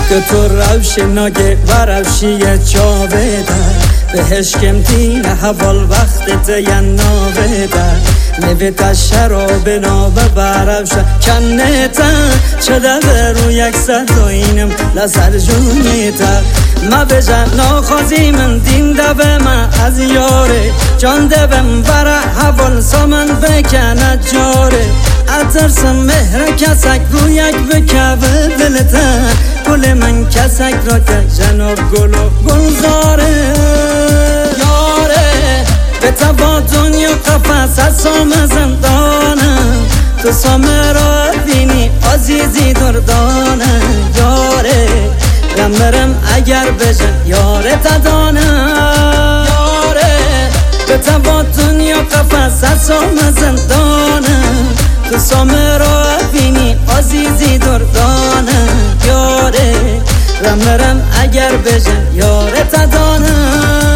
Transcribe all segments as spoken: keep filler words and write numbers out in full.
که تو روشناگه و روشی جاوه در بهشکم دین حوال وقت تیناوه در نویت شراب نابه برفشه کنه تا چده برو یک صد و اینم لسر جونی تا ما بجن ناخوزی من دین دبه ما از یاره جان دبم برا حوال سامن بکنه جاره اترسم مهر کسک رو یک بکوه دلتا گل من کسک را که جناب گل و گلزاره یاره به تبا دنیا قفص از سام زندانم تو سامه را بینی عزیزی دردانم یاره رمرم اگر بجن یاره تدانم یاره به تبا دنیا قفص از سام زندانم تو سامه را بینی عزیزی دردانم یاره رمرم اگر بجن یاره تدانم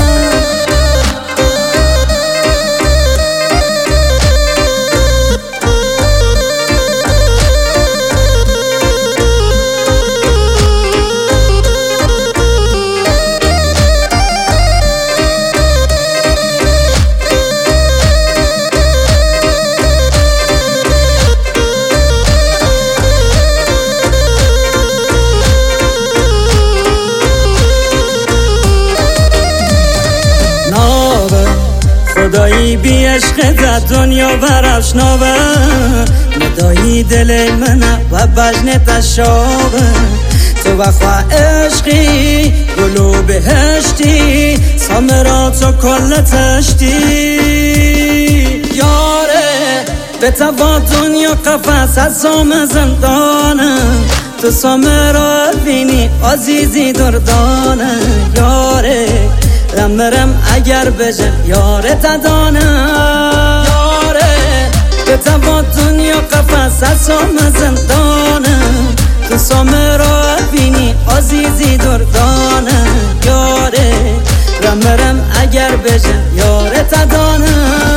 خدایی بی عشق در دنیا برش ناوه ندایی دل منه و بجن تشاوه تو وفا عشقی گلو بهشتی سامرا تو کل تشتی یاره به تبا دنیا قفص از سام زندانم تو سامرا بینی عزیزی دردانم یاره رمرم اگر بجن یاره تدانم یاره به تبا دنیا قفص از سام زندانم تو سامه را بینی عزیزی دردانم یاره رمرم اگر بجن یاره تدانم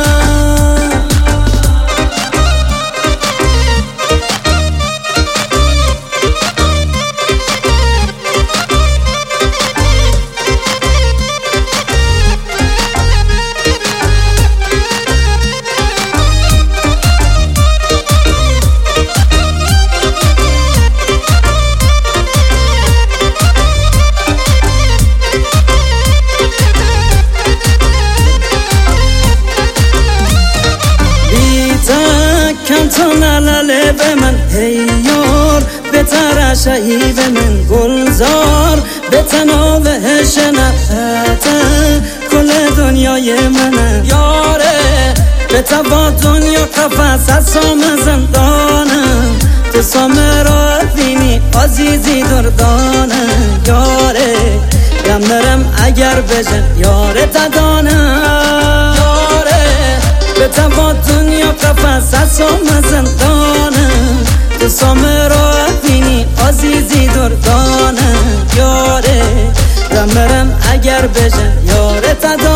کم تو نلاله به من هیار به ترشهی به من گلزار به تناوهش نفته کل دنیای من یاره به تبا دنیا قفص از سام زندانم تو سامه را بینی عزیزی دردانم یاره رمرم اگر بجن یاره تدانم یاره به تبا دنیا قفص از سام زندانم تو سامه را بینی عزیزی دردانم یاره رمرم اگر بجن یاره تدانم